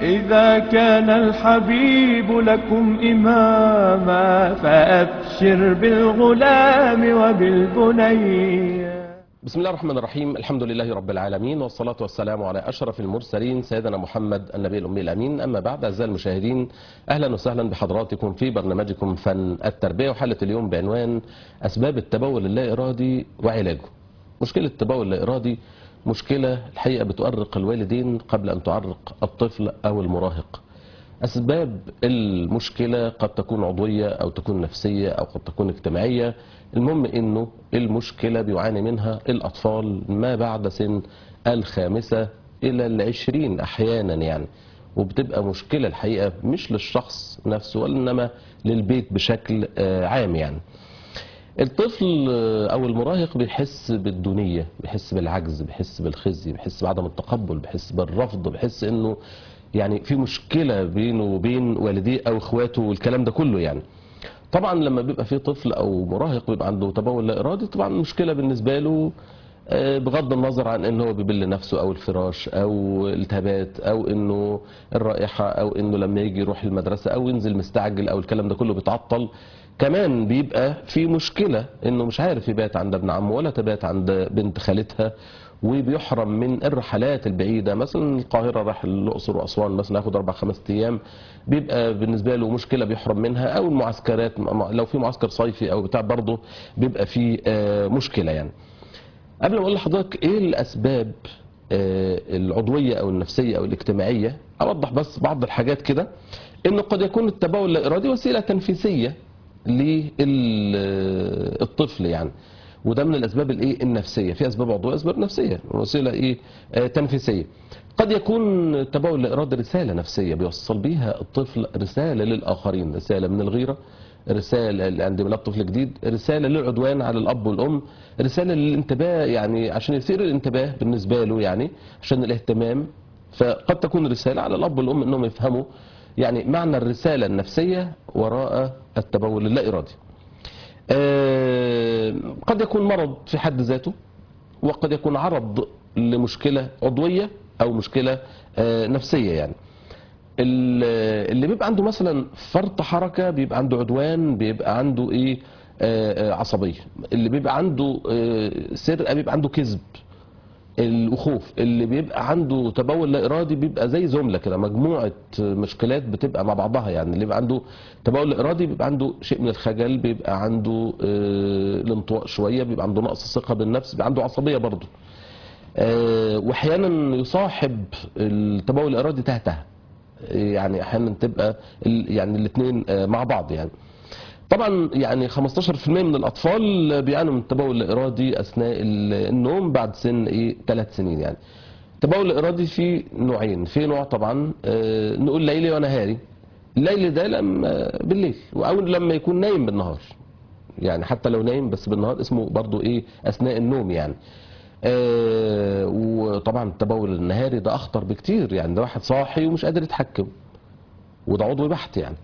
إذا كان الحبيب لكم إماما فأبشر بالغلام وبالبني. بسم الله الرحمن الرحيم. الحمد لله رب العالمين، والصلاة والسلام على أشرف المرسلين سيدنا محمد النبي الأمي الأمين. أما بعد، أعزائي المشاهدين، أهلا وسهلا بحضراتكم في برنامجكم فن التربية، وحلقة اليوم بعنوان أسباب التبول اللا إرادي وعلاجه. مشكلة التبول اللا إرادي مشكلة الحقيقة بتؤرق الوالدين قبل أن تعرق الطفل أو المراهق. أسباب المشكلة قد تكون عضوية أو تكون نفسية أو قد تكون اجتماعية. المهم إنه المشكلة بيعاني منها الأطفال ما بعد سن 5 إلى 20 أحيانا يعني، وبتبقى مشكلة الحقيقة مش للشخص نفسه وإنما للبيت بشكل عام يعني. الطفل أو المراهق بيحس بالدونية، بيحس بالعجز، بيحس بالخزي، بيحس بعدم التقبل، بيحس بالرفض، بيحس إنه يعني في مشكلة بينه وبين والديه أو إخواته والكلام ده كله يعني. طبعا لما بيبقى في طفل أو مراهق بيبقى عنده تبول لا إرادي، طبعا المشكلة بالنسبة له بغض النظر عن انه هو بيبل نفسه او الفراش او التهابات او انه الرائحة او انه لما يجي يروح المدرسة او ينزل مستعجل او الكلام ده كله بيتعطل. كمان بيبقى في مشكلة انه مش عارف يبات عند ابن عمه ولا تبات عند بنت خالتها، وبيحرم من الرحلات البعيدة، مثلا القاهرة راح الأقصر وأسوان مثلا ياخد 4-5 أيام، بيبقى بالنسبة له مشكلة بيحرم منها، أو المعسكرات لو في معسكر صيفي أو بتاع برضه بيبقى فيه مشكلة يعني. قبل ما اقول لحضرتك ايه الاسباب العضويه او النفسيه او الاجتماعيه، اوضح بس بعض الحاجات كده. انه قد يكون التبول اللا ارادي وسيله تنفيسيه للطفل يعني، وده من الاسباب الايه النفسيه. في اسباب عضويه اسباب نفسيه، وسيله ايه تنفيسيه. قد يكون التبول اللا ارادي رساله نفسيه بيوصل بيها الطفل رساله للاخرين، رساله من الغيره، رسالة عند ميلاد طفل جديد، رسالة للعدوان على الأب والأم، رسالة للانتباه يعني عشان يثير الانتباه بالنسبة له يعني عشان الاهتمام. فقد تكون رسالة على الأب والأم أنهم يفهموا يعني معنى الرسالة النفسية وراء التبول اللا إرادي. قد يكون مرض في حد ذاته، وقد يكون عرض لمشكلة عضوية أو مشكلة نفسية يعني. اللي بيبقى عنده مثلا فرط حركة بيبقى عنده عدوان، بيبقى عنده ايه عصبية. اللي بيبقى عنده سرقة بيبقى عنده كذب وخوف. اللي بيبقى عنده تبول لا ارادي بيبقى زي زملة كده، مجموعة مشكلات بتبقى مع بعضها يعني. اللي بيبقى عنده تبول لا ارادي بيبقى عنده شيء من الخجل، بيبقى عنده الانطواء شوية، بيبقى عنده نقص ثقة بالنفس، بيبقى عنده عصبية برضه. واحيانا يصاحب التبول الارادي تهته، يعني احيانا تبقى يعني الاثنين مع بعض يعني. طبعا يعني 15% من الاطفال بيعانوا من التبول الارادي اثناء النوم بعد سن 3 سنين يعني. التبول الارادي فيه نوعين، في نوع طبعا نقول ليلي ونهاري. الليل ده لما بالليل، او لما يكون نايم بالنهار يعني، حتى لو نايم بس بالنهار اسمه برضو اثناء النوم يعني. وطبعا التبول النهاري ده اخطر بكتير يعني، ده واحد صاحي ومش قادر يتحكم، وده عضوي بحت يعني.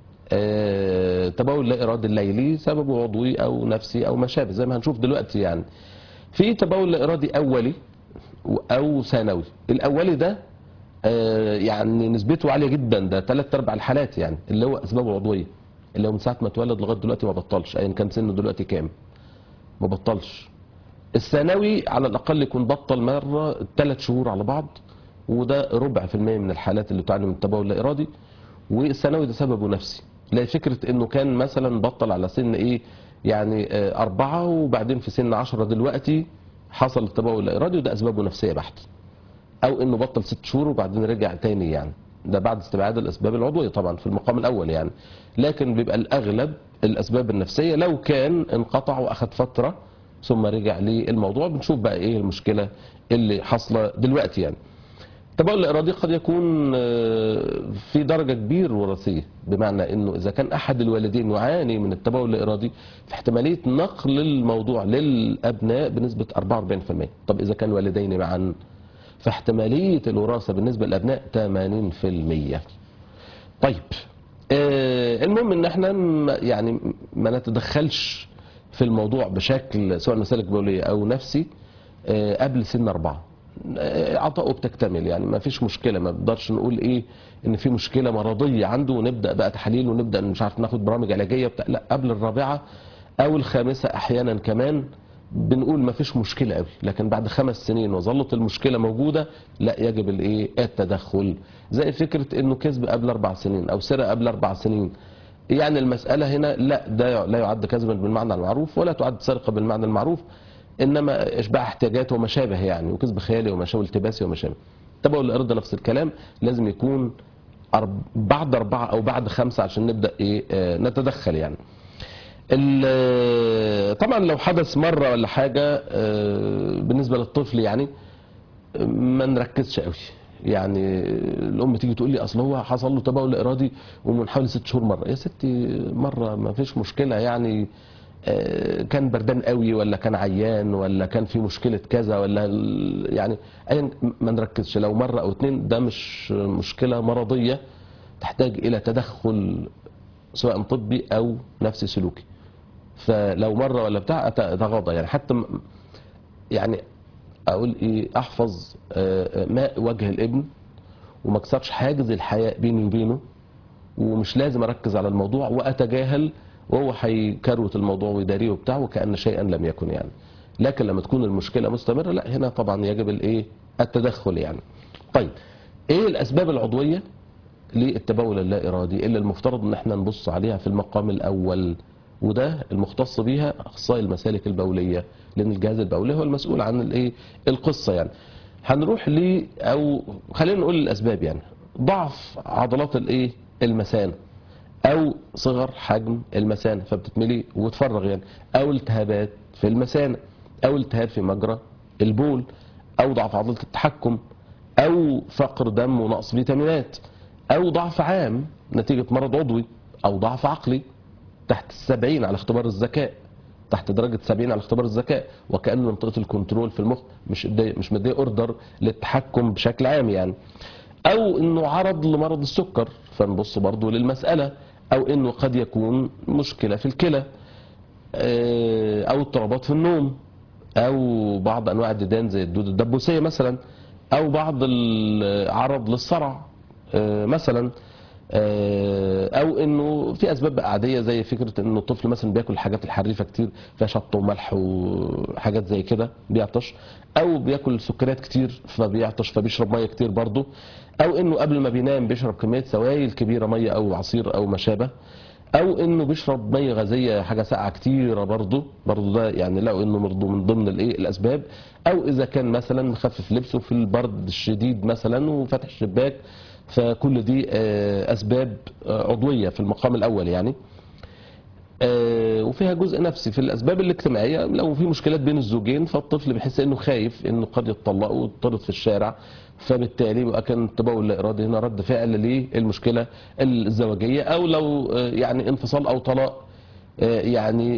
تبول لا ارادي الليلي سببه عضوي او نفسي او ما شابه زي ما هنشوف دلوقتي يعني. في تبول لا ارادي اولي او ثانوي. الاولي ده يعني نسبته عاليه جدا، ده 3/4 الحالات يعني اللي هو اسبابه عضويه، اللي هو من ساعه ما اتولد لغايه دلوقتي ما بطلش، ايا كان سنه دلوقتي كام ما بطلش. الثانوي على الاقل يكون بطل مره 3 شهور على بعض، وده 4% من الحالات اللي تعاني من التبول اللا ارادي. والثانوي ده سببه نفسي، لا فكره انه كان مثلا بطل على سن يعني 4 وبعدين في سن 10 دلوقتي حصل التبول اللا ارادي، وده اسبابه نفسيه بحت. او انه بطل 6 شهور وبعدين رجع تاني يعني، ده بعد استبعاد الاسباب العضويه طبعا في المقام الاول يعني. لكن بيبقى الاغلب الاسباب النفسيه، لو كان انقطع واخد فتره ثم رجع للموضوع بنشوف بقى ايه المشكله اللي حاصله دلوقتي يعني. التبول الارادي قد يكون في درجه كبيره وراثيه، بمعنى انه اذا كان احد الوالدين يعاني من التبول الارادي فاحتماليه نقل الموضوع للابناء بنسبه 44%. طب اذا كان والدين معا فاحتماليه الوراثه بالنسبه للابناء 80%. طيب المهم ان احنا يعني ما نتدخلش في الموضوع بشكل سواء مسالك بوليه او نفسي قبل سن 4. عطاؤه بتكتمل، يعني ما فيش مشكله، ما بنقدرش نقول ايه ان في مشكله مرضيه عنده ونبدا بقى تحاليل ونبدا مش عارف ناخد برامج علاجيه بتاع، لا، قبل الرابعه او الخامسه احيانا كمان بنقول ما فيش مشكله قوي، لكن بعد 5 سنين وظلت المشكله موجوده لا يجب الايه التدخل. زي فكره انه كذب قبل 4 سنين او سرقه قبل 4 سنين، يعني المساله هنا لا، ده لا يعد كذبا بالمعنى المعروف ولا تعد سرقه بالمعنى المعروف، انما اشباع احتياجات وما شابه يعني، وكذب خيالي وما شابه التباسي وما شابه. تبعوا الارض نفس الكلام، لازم يكون بعد 4 او بعد 5 عشان نبدا ايه نتدخل يعني. طبعا لو حدث مره ولا حاجه بالنسبه للطفل يعني ما نركزش قوي، يعني الام تيجي تقول لي اصل هو حصل له تبول ارادي ومن حوالي 6 شهور مره، يا ستي مره ما فيش مشكله يعني، كان بردان قوي ولا كان عيان ولا كان في مشكله كذا ولا يعني ايا ما نركزش، لو مره او 2 ده مش مشكله مرضيه تحتاج الى تدخل سواء طبي او نفسي سلوكي. فلو مره ولا بتاع اتغاضى يعني، حتى يعني اقول ايه احفظ ماء وجه الابن وما اكسرش حاجز الحياء بيني وبينه، ومش لازم اركز على الموضوع واتجاهل وهو هيكروت الموضوع ويداريه وبتاع وكأن شيئا لم يكن يعني. لكن لما تكون المشكله مستمره لا، هنا طبعا يجب الايه التدخل يعني. طيب ايه الاسباب العضويه للتبول اللا ارادي اللي المفترض ان احنا نبص عليها في المقام الاول، وده المختص بيها اخصائي المسالك البوليه، لان الجهاز البولي هو المسؤول عن الايه القصه يعني. هنروح او خلينا نقول الاسباب يعني. ضعف عضلات الايه المثانه، او صغر حجم المثانه فبتتملي وتفرغ يعني، او التهابات في المثانه، او التهاب في مجرى البول، او ضعف عضله التحكم، او فقر دم ونقص فيتامينات، او ضعف عام نتيجه مرض عضوي، او ضعف عقلي تحت 70 على اختبار الذكاء، تحت درجه 70 على اختبار الذكاء، وكأن منطقه الكنترول في المخ مش مديه اوردر للتحكم بشكل عام يعني. او انه عرض لمرض السكر فنبص برضو للمساله، او انه قد يكون مشكله في الكلى، او اضطرابات في النوم، او بعض انواع الديدان زي الدود الدبوسيه مثلا، او بعض العرض للصرع مثلا، او انه في اسباب عاديه زي فكره انه الطفل مثلا بياكل الحاجات الحريفه كتير فيها شطه وملح وحاجات زي كده بيعطش، او بياكل سكريات كتير فبيعطش فبيشرب ميه كتير برضه، او انه قبل ما بينام بيشرب كميه سوائل كبيره ميه او عصير او ما شابه، او انه بيشرب ميه غازيه حاجه ساقعه كتيره برضه ده يعني لقوا انه برضه من ضمن الايه الاسباب، او اذا كان مثلا مخفف لبسه في البرد الشديد مثلا وفتح الشباك، فكل دي اسباب عضويه في المقام الاول يعني. وفيها جزء نفسي في الاسباب الاجتماعيه، لو في مشكلات بين الزوجين فالطفل بيحس انه خايف انه قد يتطلقوا ويطرد في الشارع، فبالتالي بقى كان التبول اللا ارادي هنا رد فعل للمشكله الزوجيه، او لو يعني انفصال او طلاق يعني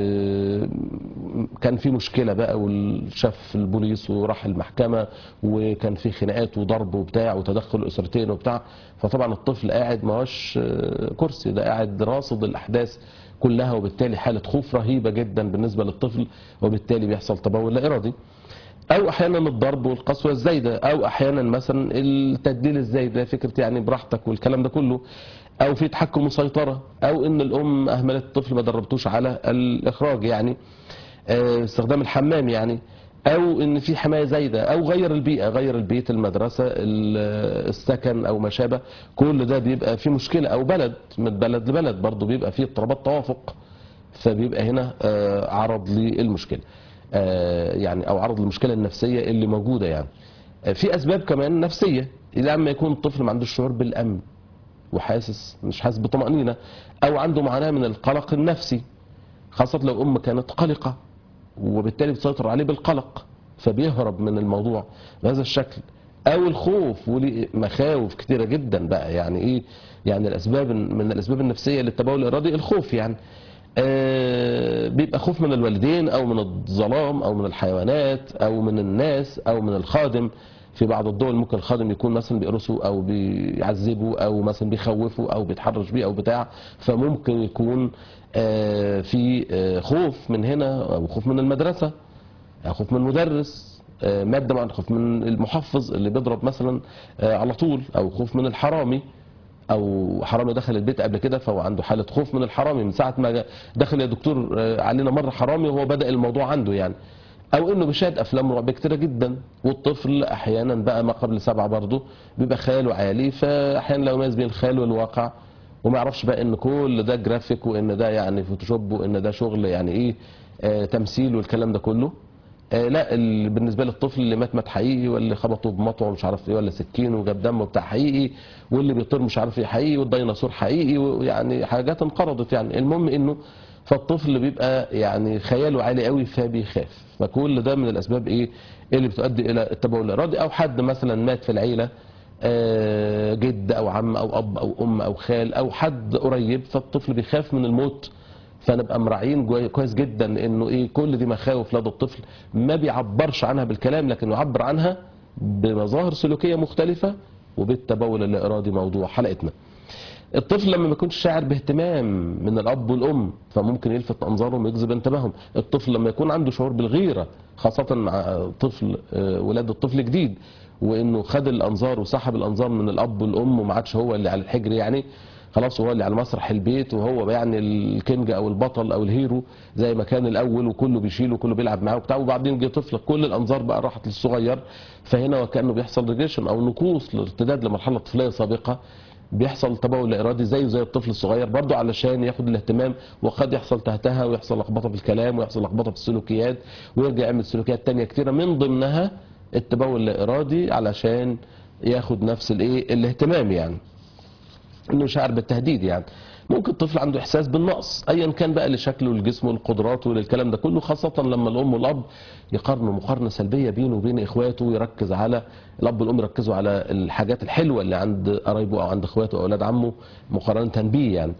كان في مشكله بقى وشاف البوليس وراح المحكمه وكان في خناقات وضرب وبتاع وتدخل اسرتين وبتاع، فطبعا الطفل قاعد ما هوش كرسي، ده قاعد راصد الاحداث كلها، وبالتالي حاله خوف رهيبه جدا بالنسبه للطفل، وبالتالي بيحصل تبول لا ارادي. او احيانا الضرب والقسوه الزايده، او احيانا مثلا التدليل الزايد، فكره يعني براحتك والكلام ده كله، او في تحكم وسيطره، او ان الام اهملت الطفل ما دربتوش على الاخراج يعني استخدام الحمام يعني، او ان في حمايه زايده، او غير البيئه، غير البيت، المدرسه، السكن او ما شابه، كل ده بيبقى في مشكله، او بلد من بلد لبلد برضه بيبقى فيه اضطرابات توافق، فبيبقى هنا عرض للمشكله يعني، او عرض للمشكله النفسيه اللي موجوده يعني. في اسباب كمان نفسيه، لما يكون الطفل ما عندوش شعور بالامن مش حاسس بطمأنينة، او عنده معاناة من القلق النفسي، خاصة لو ام كانت قلقة وبالتالي بتسيطر عليه بالقلق فبيهرب من الموضوع بهذا الشكل، او الخوف، وليه مخاوف كتيرة جدا بقى يعني ايه يعني. الاسباب من الاسباب النفسية للتبول الارادي الخوف يعني، بيبقى خوف من الوالدين او من الظلام او من الحيوانات او من الناس او من الخادم. في بعض الدول ممكن الخادم يكون مثلا بيقرصه او بيعذبه او مثلا بيخوفه او بيتحرش بيه او بتاع، فممكن يكون في خوف من هنا، او خوف من المدرسه، او خوف من المدرس، ماده معينه، خوف من المحفظ اللي بيضرب مثلا على طول، او خوف من الحرامي، او حرامي دخل البيت قبل كده فهو عنده حاله خوف من الحرامي من ساعه ما دخل يا دكتور علينا مره حرامي وهو بدا الموضوع عنده يعني، او انه بيشاهد افلام رعب كتيره جدا. والطفل احيانا بقى ما قبل 7 برضه بيبقى خياله عالي، فاحيانا لا يميز بين الخيال والواقع، وما يعرفش بقى ان كل ده جرافيك، وان ده يعني فوتوشوب، وان ده شغل يعني ايه تمثيل والكلام ده كله. لا بالنسبه للطفل اللي مات حقيقي، واللي خبطه بمطوه مش عارف ايه، ولا سكين وجاب دمه بتاع حقيقي، واللي بيطير مش عارف ايه حقيقي، والديناصور حقيقي، ويعني حاجات انقرضت يعني. المهم انه فالطفل بيبقى يعني خياله عالي قوي فبيخاف. فكل ده من الاسباب ايه اللي بتؤدي الى التبول الارادي. او حد مثلا مات في العيله، جد او عم او اب او ام او خال او حد قريب، فالطفل بيخاف من الموت. فنبقى مراعيين كويس جدا انه ايه كل دي مخاوف لدى الطفل ما بيعبرش عنها بالكلام، لكن يعبر عنها بمظاهر سلوكيه مختلفه. وبالتبول اللا ارادي موضوع حلقتنا. الطفل لما ما يكونش شاعر باهتمام من الاب والام فممكن يلفت انظارهم ويجذب انتباههم. الطفل لما يكون عنده شعور بالغيره، خاصه مع طفل ولاد الطفل جديد، وانه خد الانظار وسحب الانظار من الاب والام وما عادش هو اللي على الحجر يعني، خلاص هو اللي على مسرح البيت، وهو يعني الكينج او البطل او الهيرو زي ما كان الاول، وكله بيشيله وكله بيلعب معاه وبتاع. وبعدين جه طفل كل الانظار بقى راحت للصغير، فهنا وكانه بيحصل ريجريشن او نقوص لارتداد لمرحله طفوليه سابقه. بيحصل تبول لا ارادي زيه زي الطفل الصغير برضه علشان ياخد الاهتمام، وقد يحصل تهتها ويحصل لخبطه في الكلام ويحصل لخبطه في السلوكيات، ويرجع يعمل سلوكيات تانية كتيره من ضمنها التبول اللا ارادي علشان ياخد نفس الايه الاهتمام يعني. انه شعر بالتهديد يعني. ممكن الطفل عنده احساس بالنقص ايا كان بقى لشكله ولجسمه ولقدراته وللكلام ده كله، خاصه لما الام والاب يقارنوا مقارنه سلبيه بينه وبين اخواته، ويركز على الاب والام يركزوا على الحاجات الحلوه اللي عند قرايبه او عند اخواته او اولاد عمه مقارنه بيه يعني.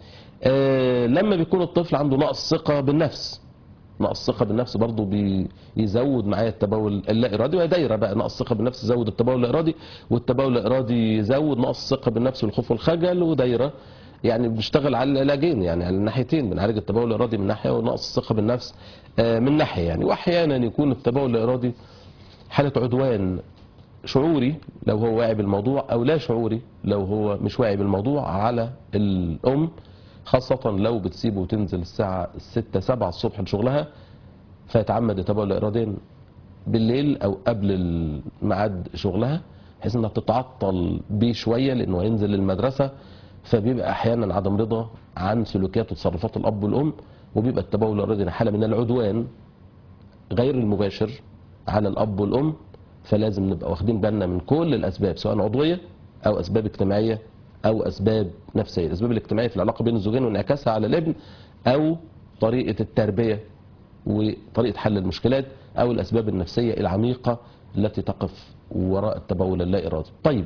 لما بيكون الطفل عنده نقص ثقه بالنفس، نقص ثقه بالنفس برضه بيزود معايا التبول اللا ارادي، وهي دايره بقى. نقص ثقه بالنفس يزود التبول اللا ارادي، والتبول اللا ارادي يزود نقص ثقه بالنفس والخوف والخجل، ودايره يعني بنشتغل على العلاجين يعني على الناحيتين، بنعالج التبول الارادي من ناحيه ونقص الثقه بالنفس من ناحيه يعني. واحيانا يكون التبول الارادي حاله عدوان شعوري لو هو واعي بالموضوع، او لا شعوري لو هو مش واعي بالموضوع على الام، خاصة لو بتسيبه وتنزل الساعة 6 7 الصبح لشغلها، فيتعمد يتبول اراديا بالليل او قبل ميعاد شغلها، بحيث انها تتعطل بيه شوية لانه هينزل المدرسة. فبيبقى احيانا عدم رضا عن سلوكيات وتصرفات الاب والام، وبيبقى التبول الارادي حالة من العدوان غير المباشر على الاب والام. فلازم نبقى واخدين بالنا من كل الاسباب، سواء عضويه او اسباب اجتماعيه او اسباب نفسيه. الاسباب الاجتماعيه في العلاقه بين الزوجين وانعكاسها على الابن، او طريقه التربيه وطريقه حل المشكلات، او الاسباب النفسيه العميقه التي تقف وراء التبول اللا ارادي. طيب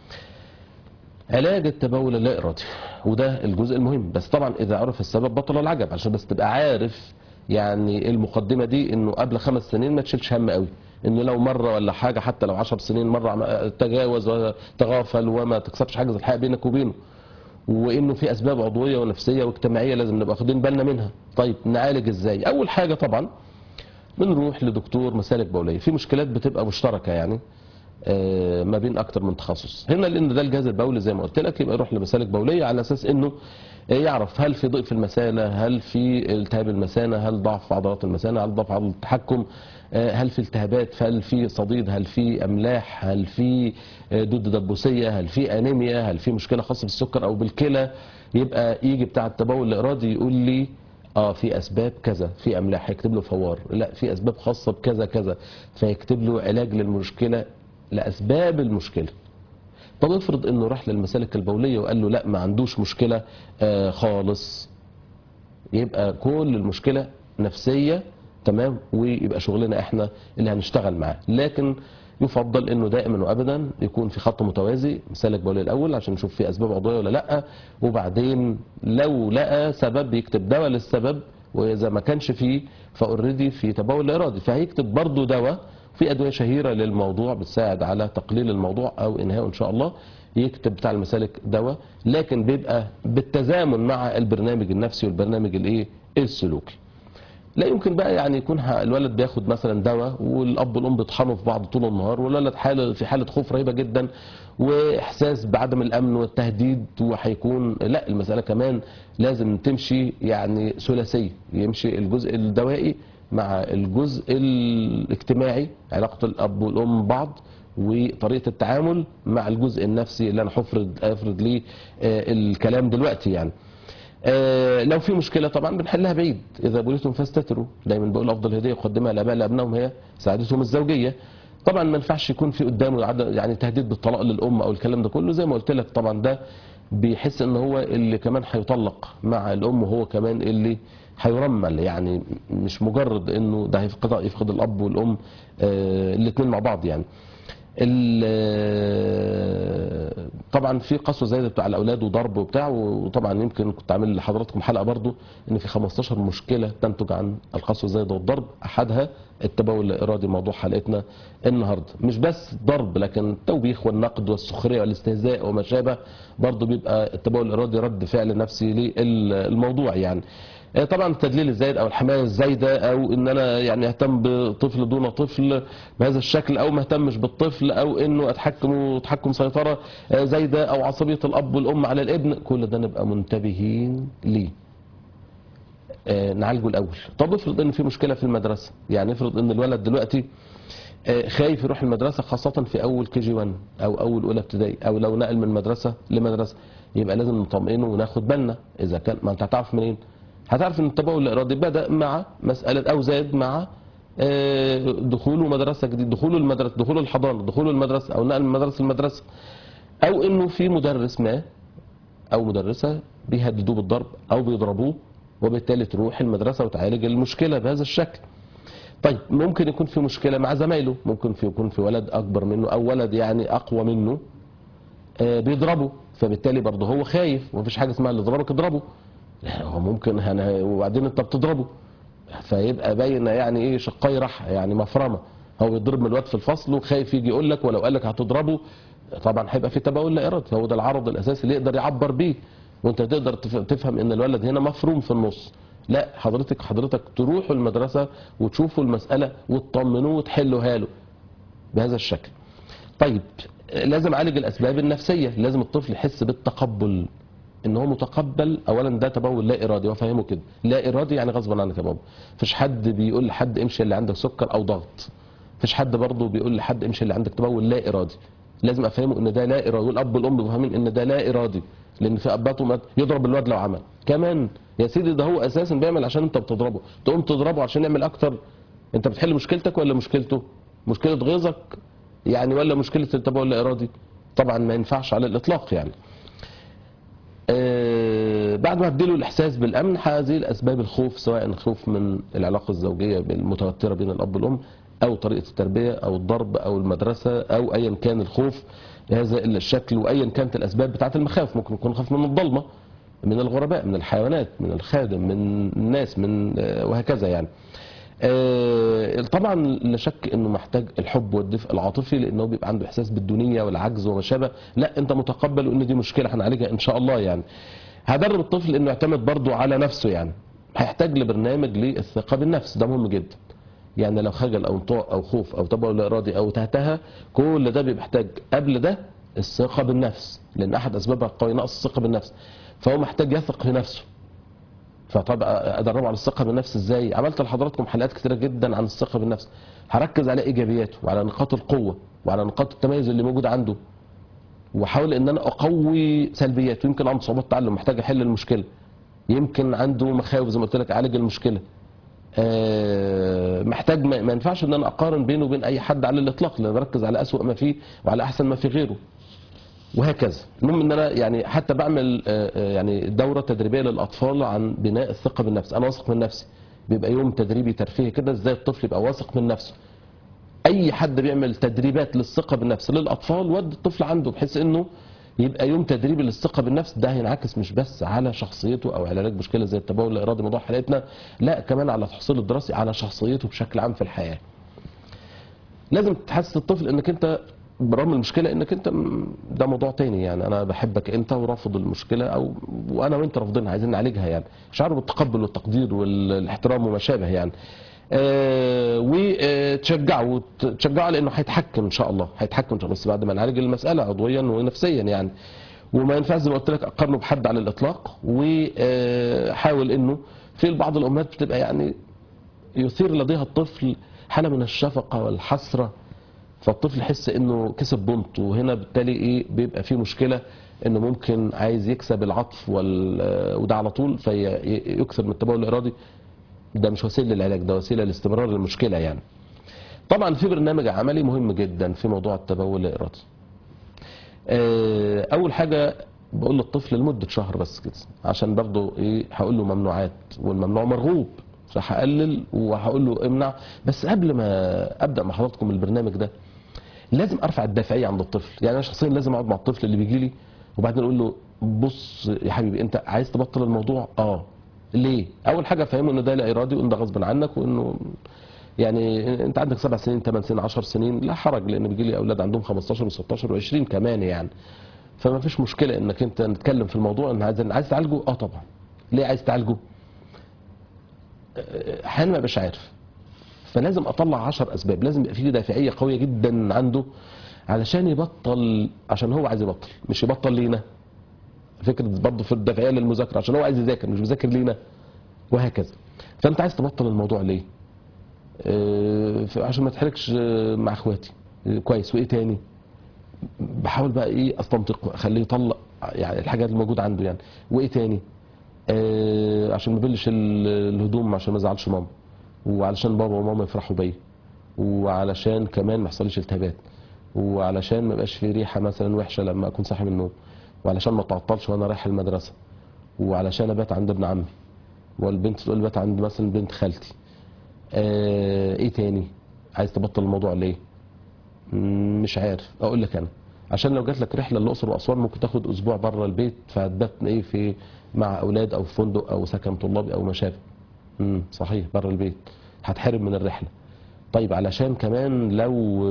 علاج التبول اللا ارادي، وده الجزء المهم. بس طبعا اذا عرف السبب بطل العجب، عشان بس تبقى عارف يعني المقدمه دي، انه قبل 5 سنين ما تشيلش هم قوي، انه لو مره ولا حاجه، حتى لو 10 سنين مره تجاوز وتغافل وما تكسرش حاجز الحق بينك وبينه، وانه في اسباب عضويه ونفسيه واجتماعيه لازم نبقى واخدين بالنا منها. طيب نعالج ازاي؟ اول حاجه طبعا بنروح لدكتور مسالك بوليه. في مشكلات بتبقى مشتركه يعني ما بين اكتر من تخصص هنا، لان ده الجهاز البولي زي ما قلت لك، يبقى يروح لمسالك بوليه على اساس انه يعرف هل في ضيق في المثانه، هل في التهاب المثانه، هل ضعف في عضلات المثانه، هل ضعف عضلات التحكم، هل في التهابات، هل في صديد، هل في املاح، هل في دود دبوسيه، هل في انيميا، هل في مشكله خاصه بالسكر او بالكلى. يبقى يجي بتاع التبول الارادي يقول لي في اسباب كذا، في املاح هيكتب له فوار، لا في اسباب خاصه بكذا كذا، فيكتب له علاج للمشكله لاسباب المشكله. طب افرض انه راح للمسالك البوليه وقال له لا ما عندوش مشكله خالص، يبقى كل المشكله نفسيه تمام، ويبقى شغلنا احنا اللي هنشتغل معاه. لكن يفضل انه دائما وابدا يكون في خط متوازي، مسالك بوليه الاول عشان نشوف في اسباب عضويه ولا لا، وبعدين لو لقى سبب يكتب دواء للسبب، واذا ما كانش فيه فاوريدي في تبول ارادي فهيكتب برضه دواء. في ادويه شهيره للموضوع بتساعد على تقليل الموضوع او انهائه ان شاء الله، يكتب بتاع المسالك دواء، لكن بيبقى بالتزامن مع البرنامج النفسي والبرنامج الايه السلوكي. لا يمكن بقى يعني يكون الولد بياخد مثلا دواء والاب والام بيطحنوا في بعض طول النهار، والولد في حاله خوف رهيبه جدا واحساس بعدم الامن والتهديد، وهيكون لا، المساله كمان لازم تمشي يعني ثلاثيه، يمشي الجزء الدوائي مع الجزء الاجتماعي، علاقه الاب والام ببعض، وطريقه التعامل مع الجزء النفسي اللي انا هفرض ليه الكلام دلوقتي يعني. لو في مشكله طبعا بنحلها بعيد، اذا بليتم فاستتروا، دايما بقول افضل هديه يقدمها الاباء لابنائهم هي سعادتهم الزوجيه. طبعا ما ينفعش يكون في قدامه يعني تهديد بالطلاق للام او الكلام ده كله، زي ما قلت لك طبعا ده بيحس ان هو اللي كمان هيطلق مع الام، وهو كمان اللي هيرمل، يعني مش مجرد انه ده يفقد الاب والام الاثنين مع بعض يعني. طبعا في قسوه زايده بتاع الاولاد وضرب وبتاع، وطبعا يمكن كنت عامل لحضراتكم حلقه برضو ان في 15 مشكله تنتج عن القسوه الزايده والضرب، احدها التبول الارادي، موضوع حلقتنا النهارده. مش بس ضرب، لكن التوبيخ والنقد والسخريه والاستهزاء وما شابه، برضو بيبقى التبول الارادي رد فعل نفسي للموضوع يعني. طبعا التدليل الزايد او الحمايه الزايده، او ان انا يعني اهتم بطفل دون طفل بهذا الشكل، او ما اهتمش بالطفل، او انه اتحكم سيطره زايده، او عصبيه الاب والام على الابن، كل ده نبقى منتبهين ليه. نعالجه الاول. طب افرض ان في مشكله في المدرسه، يعني افرض ان الولد دلوقتي خايف يروح المدرسه، خاصه في اول KG1 او اول اولى ابتدائي، او لو نقل من مدرسه لمدرسه، يبقى لازم نطمئنه وناخد بالنا. اذا كان، ما انت هتعرف منين؟ هتعرف ان التبول الارادي بدا مع مساله او زاد مع دخوله مدرسه جديد، دخوله الحضانه، دخوله المدرسه، او نقل من مدرسه لمدرسه، او انه في مدرس ما او مدرسه بيهددوه بالضرب او بيضربوه، وبالتالي تروح المدرسه وتعالج المشكله بهذا الشكل. طيب ممكن يكون في مشكله مع زمايله، ممكن يكون في ولد اكبر منه او ولد يعني اقوى منه بيضربه، فبالتالي برضه هو خايف، ومفيش حاجه اسمها اللي ضربك اضربه، هو ممكن وبعدين انت بتضربه، فيبقى باينه يعني ايه، شقاي راح يعني مفرمه، هو بيضرب من الواد في الفصل وخايف يجي يقول لك، ولو قال لك هتضربه طبعا هيبقى في تبول لا ارادي. هو ده العرض الاساسي اللي يقدر يعبر بيه، وانت تقدر تفهم ان الولد هنا مفروم في النص. لا، حضرتك تروحوا المدرسه وتشوفوا المساله وتطمنوه وتحلوها له بهذا الشكل. طيب لازم اعالج الاسباب النفسيه، لازم الطفل يحس بالتقبل، ان هو متقبل اولا ده تبول لا ارادي، وافهمه كده لا ارادي يعني غصبا عنك يا بابا. مفيش حد بيقول لحد امشي اللي عندك سكر او ضغط، مفيش حد برضه بيقول لحد امشي اللي عندك تبول لا ارادي. لازم افهمه ان ده لا ارادي، والاب والام فاهمين ان ده لا ارادي، لان في اباته يضرب الواد لو عمل كمان. يا سيدي ده هو اساسا بيعمل عشان انت بتضربه، تقوم تضربه عشان يعمل اكتر. انت بتحل مشكلتك ولا مشكلته؟ مشكله غيظك يعني ولا مشكله التبول لا ارادي؟ طبعا ما ينفعش على الاطلاق يعني. بعد ما اديله الاحساس بالامن، هزيل اسباب الخوف، سواء الخوف من العلاقه الزوجيه المتوتره بين الاب والام، او طريقه التربيه، او الضرب، او المدرسه، او ايا كان الخوف بهذا الشكل، وايا كانت الاسباب بتاعه المخاوف. ممكن يكون خاف من الضلمه، من الغرباء، من الحيوانات، من الخادم، من الناس، من وهكذا يعني. طبعا لا شك انه محتاج الحب والدفء العاطفي، لانه بيبقى عنده احساس بالدونيه والعجز وما شابه. لا، انت متقبل وان دي مشكله هنعالجها ان شاء الله يعني. هدرب الطفل انه يعتمد برضه على نفسه، يعني هيحتاج لبرنامج للثقه بالنفس، ده مهم جدا. يعني لو خجل او انطواء او خوف او تبول لا ارادي او تهتها، كل ده بيبقى محتاج قبل ده الثقه بالنفس، لان احد اسبابها القوي نقص الثقه بالنفس، فهو محتاج يثق في نفسه. فطب ادربه على الثقه بالنفس ازاي؟ عملت لحضراتكم حلقات كتيره جدا عن الثقه بالنفس، هركز على ايجابياته وعلى نقاط القوه وعلى نقاط التميز اللي موجوده عنده، واحاول ان انا اقوي سلبياته. يمكن عنده صعوبات تعلم، محتاج احل المشكله، يمكن عنده مخاوف زي ما قلت لك، اعالج المشكله. محتاج، ما ينفعش ان انا اقارن بينه وبين اي حد على الاطلاق، لان بركز على اسوأ ما فيه وعلى احسن ما في غيره، وهكذا. المهم ان انا يعني حتى بعمل يعني دوره تدريبيه للاطفال عن بناء الثقه بالنفس. انا واثق من نفسي، بيبقى يوم تدريبي ترفيهي كده، ازاي الطفل يبقى واثق من نفسه. اي حد بيعمل تدريبات للثقه بالنفس للاطفال، ودي الطفل عنده، بحيث انه يبقى يوم تدريبي للثقه بالنفس. ده هينعكس مش بس على شخصيته او علاج مشكله زي التبول الارادي موضوع حلقتنا، لا كمان على تحصيله الدراسي، على شخصيته بشكل عام في الحياه. لازم تحسس الطفل انك انت برغم المشكله انك انت ده موضوع تاني يعني، انا بحبك انت ورافض المشكله، او وانا وانت رافضينها عايزين نعالجها يعني، شعور بالتقبل والتقدير والاحترام وما شابه يعني. وتشجعه لانه هيتحكم ان شاء الله، هيتحكم ان شاء الله، بس بعد ما نعالج المساله عضويا ونفسيا يعني. وما ينفعش زي ما قلت لك اقارنه بحد على الاطلاق، وحاول انه في بعض الامهات بتبقى يعني يثير لديها الطفل حاله من الشفقه والحسره، فالطفل يحس انه كسب بنط، وهنا بالتالي ايه بيبقى في مشكله، انه ممكن عايز يكسب العطف وده على طول فيكثر من التبول الارادي. ده مش وسيله للعلاج، ده وسيله لاستمرار المشكله يعني. طبعا في برنامج عملي مهم جدا في موضوع التبول الارادي. اول حاجه بقول للطفل لمده شهر بس كده، عشان برضه ايه هقول له ممنوعات، والممنوع مرغوب، فهقلل وهقول له امنع. بس قبل ما ابدا مع حضراتكم البرنامج ده لازم ارفع الدافعيه عند الطفل. يعني انا شخصيا لازم اقعد مع الطفل اللي بيجي لي وبعدين اقول له بص يا حبيبي انت عايز تبطل الموضوع؟ ليه؟ اول حاجه افهمه ان ده لا ارادي، وان ده غصب عنك، وانه يعني انت عندك 7 سنين 8 سنين 10 سنين لا حرج، لان بيجي لي اولاد عندهم 15 و16 و20 كمان يعني. فما فيش مشكله انك انت نتكلم في الموضوع. ان عايز تعالجه؟ طبعا. ليه عايز تعالجه؟ احيانا ما بقاش عارف، فلازم اطلع 10 اسباب، لازم يبقى في دافعيه قويه جدا عنده علشان يبطل، عشان هو عايز يبطل، مش يبطل لينا. فكره برضه في الدافعيه للمذاكره عشان هو عايز يذاكر، مش بيذاكر لينا، وهكذا. فانت عايز تبطل الموضوع ليه؟ عشان ما تحركش مع اخواتي. كويس، وايه تاني؟ بحاول بقى ايه استنطق، اخليه يطلق يعني الحاجات الموجوده عنده يعني. وايه تاني؟ عشان ما بلش الهدوم، عشان ما ازعلش ماما، وعلشان بابا وماما يفرحوا بيا، وعلشان كمان ما يحصلش التهابات، وعلشان ما يبقاش في ريحه مثلا وحشه لما اكون صاحي من النوم، وعلشان ما اتعطلش وانا رايح المدرسه، وعلشان ابات عند ابن عمي، والبنت تقول بات عند مثلا بنت خالتي. ايه تاني؟ عايز تبطل الموضوع ليه؟ مش عارف اقول لك انا. عشان لو جات لك رحله للاقصر واسوان ممكن تاخد اسبوع بره البيت، فهتبات ايه في مع اولاد او في فندق او سكن طلابي او ما شابه. صحيح، بره البيت هتحرم من الرحله. طيب علشان كمان لو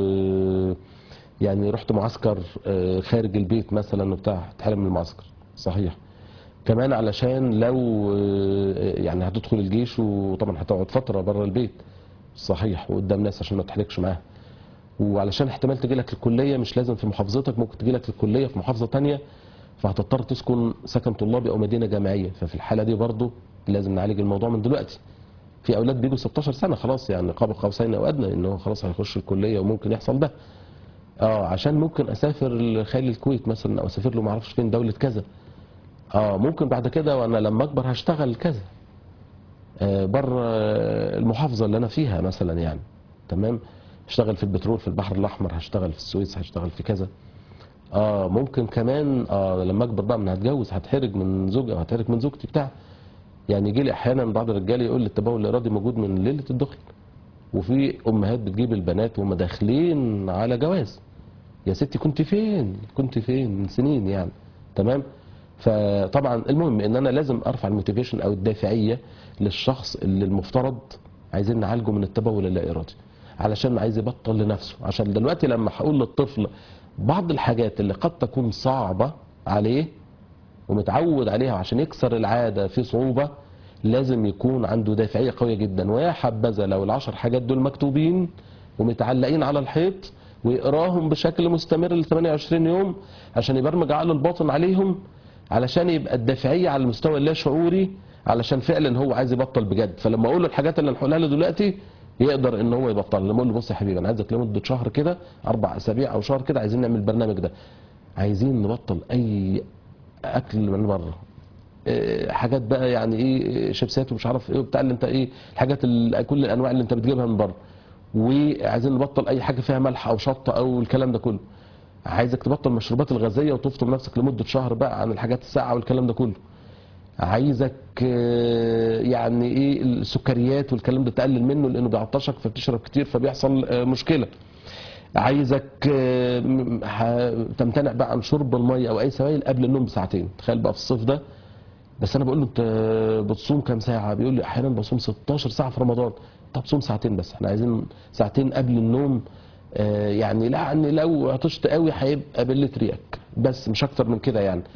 يعني رحت معسكر خارج البيت مثلا وبتاع، هتحرم من المعسكر. صحيح. كمان علشان لو يعني هتدخل الجيش وطبعا هتقعد فتره بره البيت. صحيح، وقدام ناس عشان ما تحرجش معاها. وعلشان احتمال تجي لك الكليه مش لازم في محافظتك، ممكن تجي لك الكليه في محافظه ثانيه، فهتضطر تسكن سكن طلابي او مدينه جامعيه. ففي الحاله دي برضه لازم نعالج الموضوع من دلوقتي. في اولاد بيجوا 16 سنه خلاص، يعني قاب قوسين او ادنى ان هو خلاص هيخش الكليه وممكن يحصل ده. عشان ممكن اسافر لخالي الكويت مثلا، او اسافر له ما اعرفش فين دوله كذا. ممكن بعد كده وانا لما اكبر هشتغل كذا بره المحافظه اللي انا فيها مثلا يعني. تمام. هشتغل في البترول في البحر الاحمر، هشتغل في السويس، هشتغل في كذا. ممكن كمان لما اكبر بقى من هتجوز هتحرج من زوجي او هتحرج من زوجتي بتاع. يعني يجي لي احيانا بعض الرجال يقول لي التبول الارادي موجود من ليله الدخل، وفي امهات بتجيب البنات وهم داخلين على جواز. يا ستي كنت فين؟ كنت فين من سنين يعني. تمام. فطبعا المهم ان انا لازم ارفع الموتيفيشن او الدافعيه للشخص اللي المفترض عايزين نعالجه من التبول اللا ارادي، علشان عايز يبطل لنفسه. عشان دلوقتي لما هقول للطفل بعض الحاجات اللي قد تكون صعبه عليه ومتعود عليها، عشان يكسر العاده في صعوبه لازم يكون عنده دافعيه قويه جدا. ويا حبذا لو ال10 حاجات دول مكتوبين ومتعلقين على الحيط ويقراهم بشكل مستمر ل 28 يوم عشان يبرمج عقله الباطن عليهم، علشان يبقى الدافعيه على المستوى اللاشعوري، علشان فعلا هو عايز يبطل بجد. فلما اقول له الحاجات اللي هنقولها له دلوقتي يقدر ان هو يبطل. لما اقول له بص يا حبيبي انا عايزك لمده شهر كده، 4 اسابيع او شهر كده، عايزين نعمل البرنامج ده، عايزين نبطل اي اكل من بره، حاجات بقى يعني ايه شيبسات ومش عارف ايه وبتاع اللي انت ايه الحاجات كل الانواع اللي انت بتجيبها من بره، وعايزين نبطل اي حاجه فيها ملح او شطه او الكلام ده كله. عايزك تبطل المشروبات الغازيه وتفطر نفسك لمده شهر بقى عن الحاجات الساقعه والكلام ده كله. عايزك يعني ايه السكريات والكلام ده تقلل منه لانه بيعطشك فبتشرب كتير فبيحصل مشكله. عايزك تمتنع بقى عن شرب الميه او اي سوائل قبل النوم بساعتين. تخيل بقى في الصيف ده. بس انا بقول له انت بتصوم كام ساعه؟ بيقول لي احيانا بصوم 16 ساعه في رمضان. طب صوم ساعتين بس، احنا عايزين ساعتين قبل النوم يعني لو عطشت قوي هيبقى بلة ريقك، بس مش اكتر من كده يعني.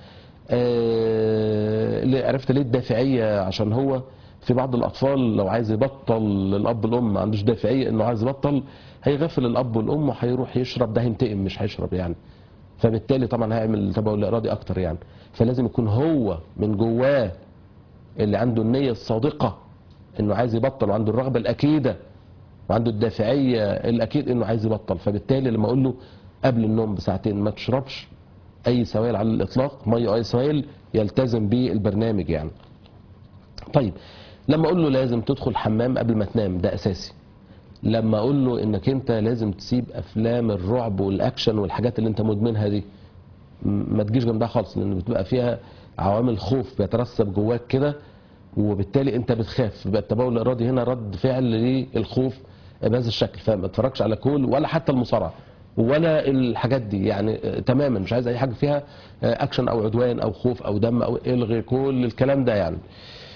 عرفت ليه الدافعية؟ عشان هو في بعض الاطفال لو عايز يبطل، الاب والام ما عندوش دافعية انه عايز يبطل، هيغفل الاب والام وهيروح يشرب، ده هينتقم مش هيشرب يعني. فبالتالي طبعا هيعمل التبول الارادي اكتر يعني. فلازم يكون هو من جواه اللي عنده النية الصادقة انه عايز يبطل، وعنده الرغبة الاكيدة وعنده الدافعية الاكيد انه عايز يبطل. فبالتالي لما اقول له قبل النوم بساعتين ما تشربش اي سوائل على الاطلاق، ميه او اي سوائل، يلتزم بالبرنامج يعني. طيب لما اقول له لازم تدخل حمام قبل ما تنام، ده اساسي. لما اقول له انك انت لازم تسيب افلام الرعب والاكشن والحاجات اللي انت مدمنها دي، ما تجيش جنبها خالص، لان بتبقى فيها عوامل خوف بيترسب جواك كده، وبالتالي انت بتخاف. يبقى التبول الارادي هنا رد فعل للخوف بهذا الشكل. فما تتفرجش على كول ولا حتى المصارعه ولا الحاجات دي يعني تماما. مش عايز اي حاجه فيها اكشن او عدوان او خوف او دم او الغي كل الكلام ده يعني.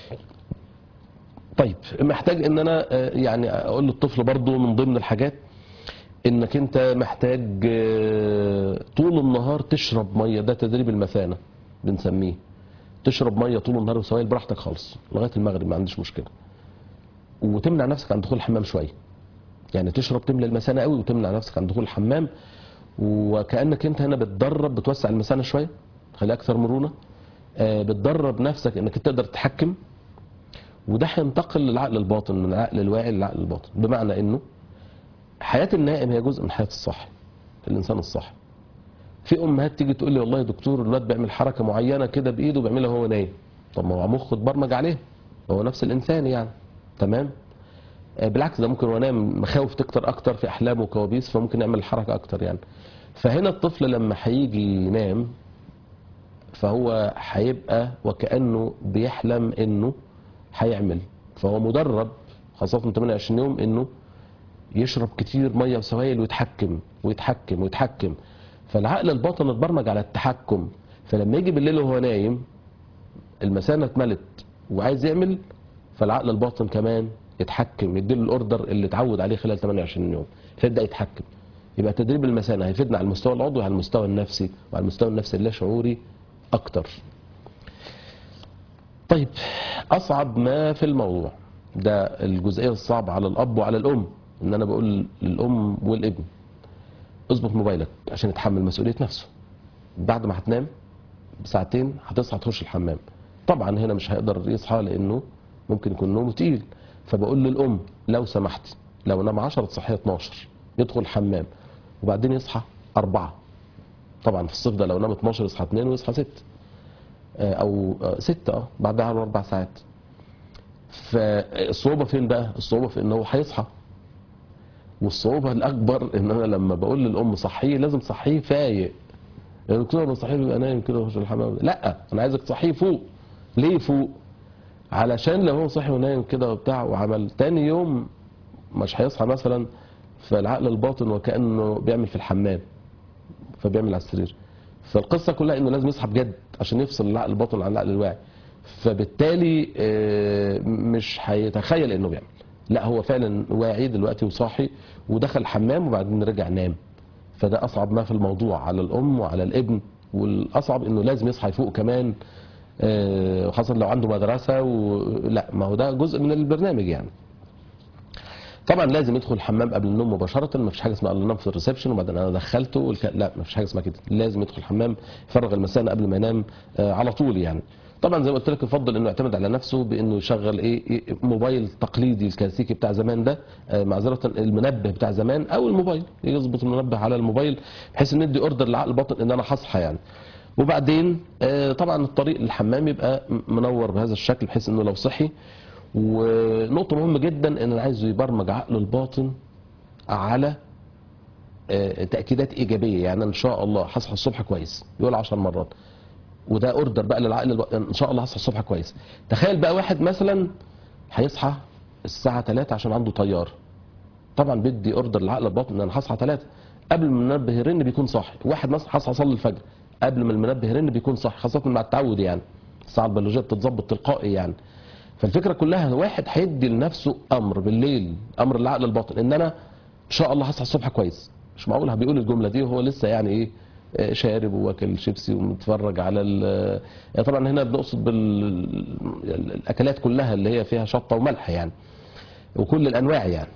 طيب محتاج ان انا يعني اقول للطفل برضو من ضمن الحاجات انك انت محتاج طول النهار تشرب ميه. ده تدريب المثانه بنسميه. تشرب ميه طول النهار وسوائل براحتك خالص لغايه المغرب، ما عنديش مشكله. وتمنع نفسك عن دخول الحمام شويه، يعني تشرب تملى المثانه قوي وتمنع نفسك عن دخول الحمام، وكانك انت هنا بتدرب، بتوسع المثانه شويه، خليها اكثر مرونه. بتدرب نفسك انك تقدر تتحكم، وده هينتقل للعقل الباطن، من العقل الواعي للعقل الباطن. بمعنى انه حياه النائم هي جزء من حياه الصاحي، الانسان الصاحي. في امهات تيجي تقول لي والله يا دكتور الولاد بيعمل حركه معينه كده بايده بيعملها وهو نايم. طب ما هو مخه اتبرمج عليه، هو نفس الانسان يعني. تمام. بالعكس ده ممكن وهو نايم مخاوف تكتر اكتر في احلامه وكوابيس، فممكن يعمل الحركه اكتر يعني. فهنا الطفل لما هيجي ينام فهو هيبقى وكانه بيحلم انه هيعمل، فهو مدرب خاصه 28 يوم انه يشرب كتير ميه وسوائل ويتحكم ويتحكم ويتحكم. فالعقل الباطن اتبرمج على التحكم، فلما يجي بالليل وهو نايم المثانه اتملت وعايز يعمل، فالعقل الباطن كمان يتحكم، يديله الاوردر اللي اتعود عليه خلال 28 يوم، فيبدا يتحكم. يبقى تدريب المثانه هيفيدنا على المستوى العضوي، على المستوى النفسي، وعلى المستوى النفسي اللاشعوري اكتر. طيب اصعب ما في الموضوع ده الجزئيه الصعبه على الاب وعلى الام، ان انا بقول للام والابن اظبط موبايلك عشان يتحمل مسؤوليه نفسه. بعد ما هتنام بساعتين هتصحى تخش الحمام. طبعا هنا مش هيقدر يصحى لانه ممكن يكون نومه تقيل، فبقول للام لو سمحتي لو نام 10 تصحيه 12، يدخل الحمام وبعدين يصحى 4. طبعا في الصيف ده لو نام 12 يصحى 2 ويصحى 6 او 6 بعدها على 4 ساعات. فالصعوبه فين بقى؟ الصعوبه في ان هو هيصحى، والصعوبه الاكبر ان انا لما بقول للام صحيه لازم تصحيه فايق. يا دكتور انا صحيه بيبقى نايم كده ويخش الحمام. لا، انا عايزك تصحيه فوق. ليه فوق؟ علشان لو هو صحي ونايم كده وبتاع وعمل تاني يوم مش هيصحى مثلا، فالعقل الباطن وكانه بيعمل في الحمام فبيعمل على السرير. فالقصه كلها انه لازم يصحى بجد عشان يفصل العقل الباطن عن العقل الواعي. فبالتالي مش هيتخيل انه بيعمل، لا هو فعلا واعي دلوقتي وصاحي ودخل الحمام وبعدين رجع نام. فده اصعب ما في الموضوع على الام وعلى الابن، والاصعب انه لازم يصحى يفوق كمان، خاصه لو عنده مدرسه لا ما هو ده جزء من البرنامج يعني. طبعا لازم يدخل الحمام قبل النوم مباشره، ما فيش حاجه اسمها نام في الريسبشن وبعدين انا دخلته لا ما فيش حاجه اسمها كده. لازم يدخل الحمام يفرغ المثانه قبل ما ينام على طول يعني. طبعا زي ما قلت لك يفضل انه يعتمد على نفسه بانه يشغل موبايل تقليدي الكلاسيكي بتاع زمان ده، معذره المنبه بتاع زمان او الموبايل، يظبط المنبه على الموبايل بحيث ان ندي اوردر للعقل الباطن ان انا هصحى يعني. وبعدين طبعا الطريق للحمام يبقى منور بهذا الشكل بحيث انه لو صحي. ونقطه مهمه جدا ان انا عايزه يبرمج عقل الباطن على تاكيدات ايجابيه، يعني ان شاء الله هصحى الصبح كويس، يقول 10 مرات، وده اوردر بقى للعقل ان شاء الله هصحى الصبح كويس. تخيل بقى واحد مثلا هيصحى الساعه 3 عشان عنده طيار، طبعا بدي اوردر للعقل الباطن ان انا هصحى 3 قبل ما المنبه يرن بيكون صاحي. واحد مثلا هصحى اصلي الفجر قبل ما المنبه يرن بيكون صاحي، خاصه مع التعود يعني، الساعه البيولوجيه بتتظبط تلقائي يعني. فالفكره كلها واحد هيدي لنفسه امر بالليل، امر للعقل الباطن ان انا ان شاء الله هصحى الصبح كويس، مش معقول بيقول الجمله دي وهو لسه يعني ايه شارب وواكل شيبسي ومتفرج على يعني طبعا هنا بنقصد بالاكلات كلها اللي هي فيها شطه وملح يعني وكل الانواع يعني.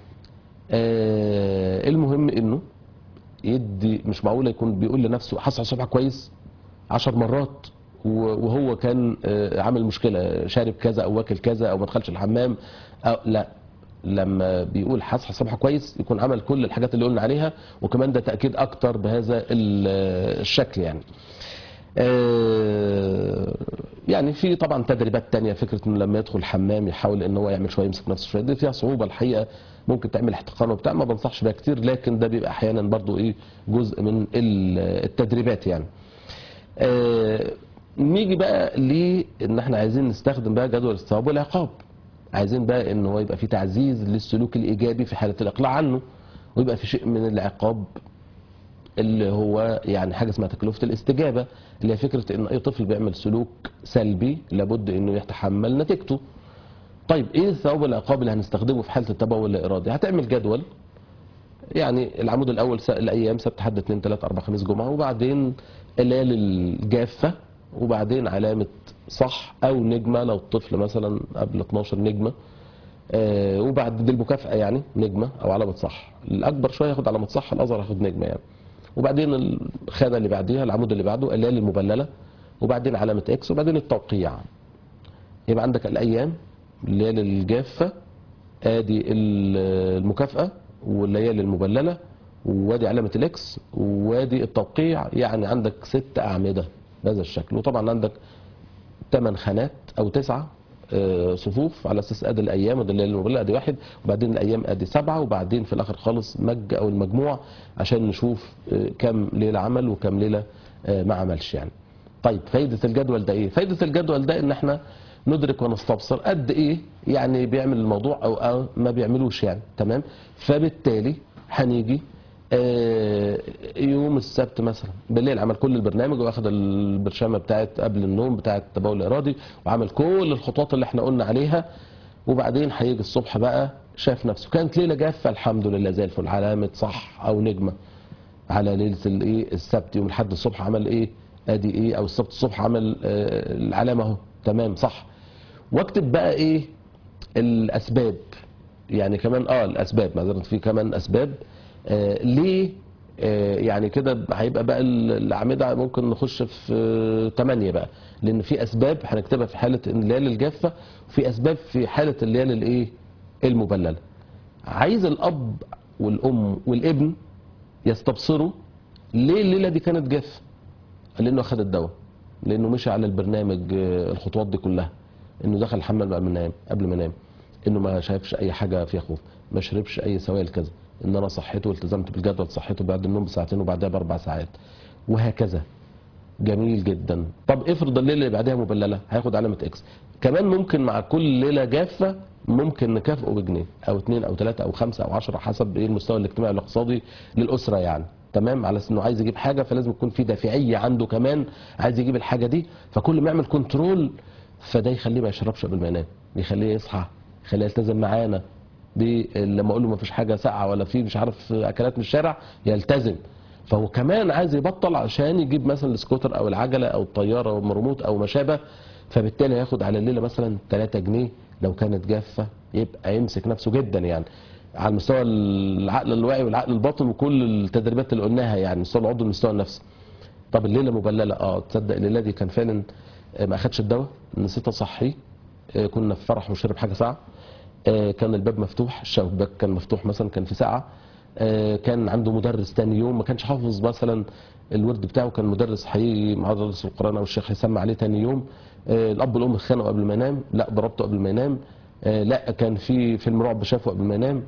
المهم انه يدي، مش معقوله يكون بيقول لنفسه هصحى الصبح كويس 10 مرات وهو كان عامل مشكله، شارب كذا او واكل كذا او ما دخلش الحمام أو لا. لما بيقول هصحى الصبح كويس يكون عمل كل الحاجات اللي قلنا عليها، وكمان ده تاكيد اكتر بهذا الشكل يعني. يعني في طبعا تدريبات تانية، فكره انه لما يدخل الحمام يحاول ان هو يعمل شويه، يمسك نفسه شويه، دي فيها صعوبه الحقيقه، ممكن تعمل احتقان وبتاع، ما بنصحش بيها كتير، لكن ده بيبقى احيانا برضو ايه جزء من التدريبات يعني. نيجي بقى لان احنا عايزين نستخدم بقى جدول الثواب والعقاب. عايزين بقى ان هو يبقى في تعزيز للسلوك الايجابي في حاله الاقلاع عنه، ويبقى في شيء من العقاب اللي هو يعني حاجه اسمها تكلفه الاستجابه، اللي هي فكره ان اي طفل بيعمل سلوك سلبي لابد انه يتحمل نتيجته. طيب ايه الثواب والعقاب اللي هنستخدمه في حاله التبول اللا ارادي؟ هتعمل جدول، يعني العمود الاول الايام سبت حد اثنين ثلاث اربع خميس جمعه، وبعدين الليالي الجافه، وبعدين علامه صح او نجمه لو الطفل مثلا قبل 12 نجمه، وبعد دي المكافاه يعني نجمه او علامه صح. الاكبر شويه ياخد علامه صح، الاصغر ياخد نجمه يعني. وبعدين الخانه اللي بعديها العمود اللي بعده الليالي المبلله، وبعدين علامه اكس، وبعدين التوقيع. يبقى عندك الايام، الليالي الجافه، ادي المكافاه والليالي المبلله، وادي علامه الاكس، وادي التوقيع. يعني عندك 6 اعمده بهذا الشكل. وطبعا عندك 8 خانات او 9 صفوف على اساس ادي الايام، ادي الليالي المبلله ادي 1، وبعدين الايام ادي 7، وبعدين في الاخر خالص مج او المجموع عشان نشوف كم ليله عمل وكم ليله ما عملش يعني. طيب فايده الجدول ده ايه؟ فايده الجدول ده ان احنا ندرك ونستبصر قد ايه يعني بيعمل الموضوع او ما بيعملوش يعني. تمام. فبالتالي هنيجي يوم السبت مثلا بالليل عمل كل البرنامج، واخد البرشامه بتاعت قبل النوم بتاعت التبول الارادي، وعمل كل الخطوات اللي احنا قلنا عليها، وبعدين هيجي الصبح بقى شاف نفسه كانت ليله جافه، الحمد لله زي الفل، علامه صح او نجمه على ليله الايه السبت. يوم الاحد الصبح عمل ايه ادي ايه، او السبت الصبح عمل العلامه اهو تمام صح. واكتب بقى ايه الاسباب يعني كمان الاسباب، معذره في كمان اسباب ليه يعني كده هيبقى بقى الاعمده ممكن نخش في 8 بقى، لان في اسباب هنكتبها في حاله الليالي الجافه، وفي اسباب في حاله الليالي الايه المبلله. عايز الاب والام والابن يستبصروا ليه الليله دي كانت جافه. لانه اخذ الدواء، لانه مشي على البرنامج الخطوات دي كلها، انه دخل الحمام قبل ما ينام، انه ما شافش اي حاجه فيها خوف، ما شربش اي سوائل كذا، ان انا صحيته والتزمت بالجدول، صحيته بعد النوم بساعتين وبعدها ب4 ساعات، وهكذا. جميل جدا. طب افرض الليله اللي بعدها مبلله، هياخد علامه اكس. كمان ممكن مع كل ليله جافه ممكن نكافئه بجنيه او 2 او 3 او 5 او 10 حسب ايه المستوى الاجتماعي والاقتصادي للاسره يعني. تمام. على انه عايز يجيب حاجه فلازم يكون في دافعيه عنده كمان، عايز يجيب الحاجه دي، فكل ما يعمل كنترول فده يخليه ما يشربش قبل ما ينام، يخليه يصحى، يخليه يلتزم معانا. لما اقول له ما فيش حاجه ساقعه ولا في مش عارف اكلات من الشارع يلتزم. فهو كمان عايز يبطل عشان يجيب مثلا السكوتر او العجله او الطياره او المرموت او ما شابه، فبالتالي هياخد على الليله مثلا 3 جنيه لو كانت جافه، يبقى يمسك نفسه جدا يعني على مستوى العقل الواعي والعقل الباطن وكل التدريبات اللي قلناها يعني، مستوى العضو والمستوى النفسي. طب الليله مبلله، تصدق الليله دي كان فعلا ما اخدش الدواء، نسيت اصحيه، كنا في فرح وشرب حاجه ساعه، كان الباب مفتوح، الشباك كان مفتوح مثلا كان في ساعه، كان عنده مدرس تاني يوم ما كانش حافظ مثلا الورد بتاعه، كان مدرس حقيقي مدرس القران او الشيخ هيسمع عليه تاني يوم، الاب والام اتخانقوا قبل ما ينام، لا ضربته قبل ما ينام، لا كان في فيلم رعب شافه قبل ما ينام،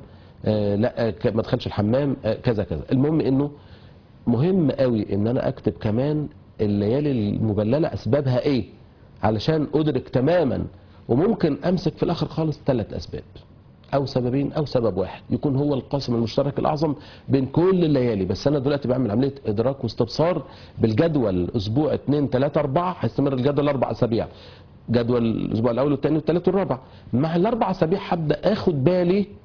لا ما دخلش الحمام، كذا كذا. المهم انه مهم قوي ان انا اكتب كمان الليالي المبلله اسبابها ايه علشان ادرك تماما، وممكن امسك في الاخر خالص 3 اسباب او سببين او سبب واحد يكون هو القاسم المشترك الاعظم بين كل الليالي. بس انا دلوقتي بعمل عمليه ادراك واستبصار بالجدول، اسبوع 2 3 4 هيستمر الجدول 4 اسابيع، جدول الاسبوع الاول والثاني والثالث والرابع، مع ال4 اسابيع هبدا اخد بالي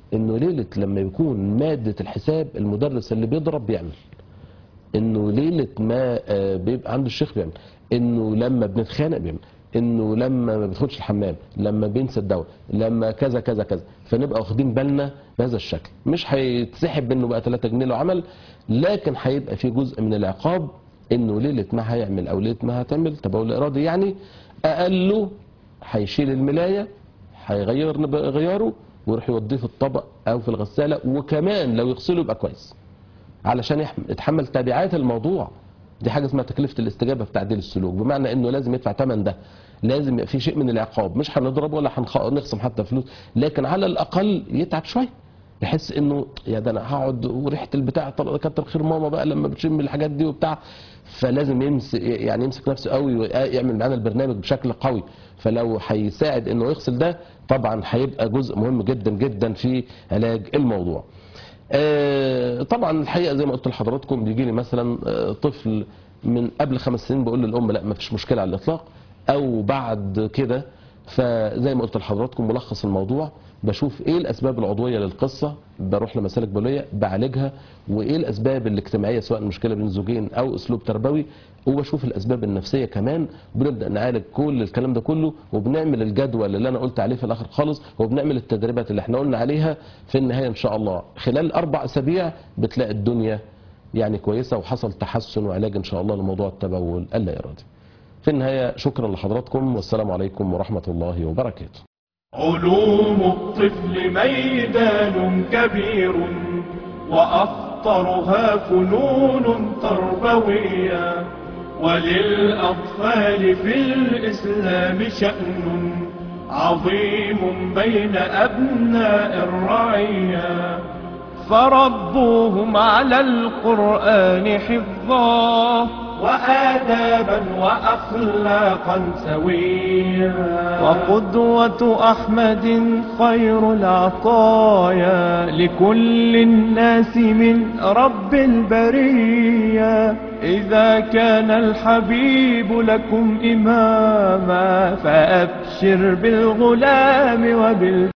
انه ليله لما يكون ماده الحساب المدرس اللي بيضرب بيعمل، انه ليله ما بيبقى عنده الشيخ بيعمل، انه لما بنتخانق بيعمل، انه لما ما بيدخلش الحمام، لما بينسى الدواء، لما كذا كذا كذا. فنبقى واخدين بالنا بهذا الشكل. مش هيتسحب منه بقى 3 جنيه لو عمل، لكن هيبقى في جزء من العقاب انه ليله ما هيعمل او ليله ما هتعمل تبول ارادي، يعني اقله هيشيل الملايه، هيغير غياره ويروح يوديه في الطبق او في الغساله، وكمان لو يغسله يبقى كويس علشان يتحمل تبعات الموضوع. دي حاجه اسمها تكلفه الاستجابه في تعديل السلوك، بمعنى انه لازم يدفع ثمن ده، لازم يبقى في شيء من العقاب. مش هنضربه ولا هنخصم حتى فلوس، لكن على الاقل يتعب شويه، يحس انه يا ده انا هقعد وريحه البتاع، طب كتر خير ماما بقى لما بتشم الحاجات دي وبتاع. فلازم يمسك نفسه قوي ويعمل معانا البرنامج بشكل قوي. فلو هيساعد انه يغسل ده طبعا هيبقى جزء مهم جدا جدا في علاج الموضوع. طبعا الحقيقه زي ما قلت لحضراتكم بيجي لي مثلا طفل من قبل 5 سنين بقول للام لا ما فيش مشكله على الاطلاق، او بعد كده. فزي ما قلت لحضراتكم ملخص الموضوع، بشوف ايه الاسباب العضويه للقصه، بروح لمسالك بوليه بعالجها، وايه الاسباب الاجتماعيه سواء المشكله بين زوجين او اسلوب تربوي، وبشوف الاسباب النفسيه كمان. بنبدا نعالج كل الكلام ده كله، وبنعمل الجدول اللي انا قلت عليه في الاخر خالص، وبنعمل التدريبات اللي احنا قلنا عليها. في النهايه ان شاء الله خلال 4 أسابيع بتلاقي الدنيا يعني كويسه، وحصل تحسن وعلاج ان شاء الله لموضوع التبول اللا ارادي. في النهايه شكرا لحضراتكم، والسلام عليكم ورحمه الله وبركاته. علوم الطفل ميدان كبير، وأخطرها فنون تربوية، وللأطفال في الإسلام شأن عظيم بين أبناء الرعية، فربوهم على القرآن حفظا، وآدابا وأخلاقا سويا. وقدوة أحمد خير العطايا لكل الناس من رب البرية. إذا كان الحبيب لكم إماما فأبشر بالغلام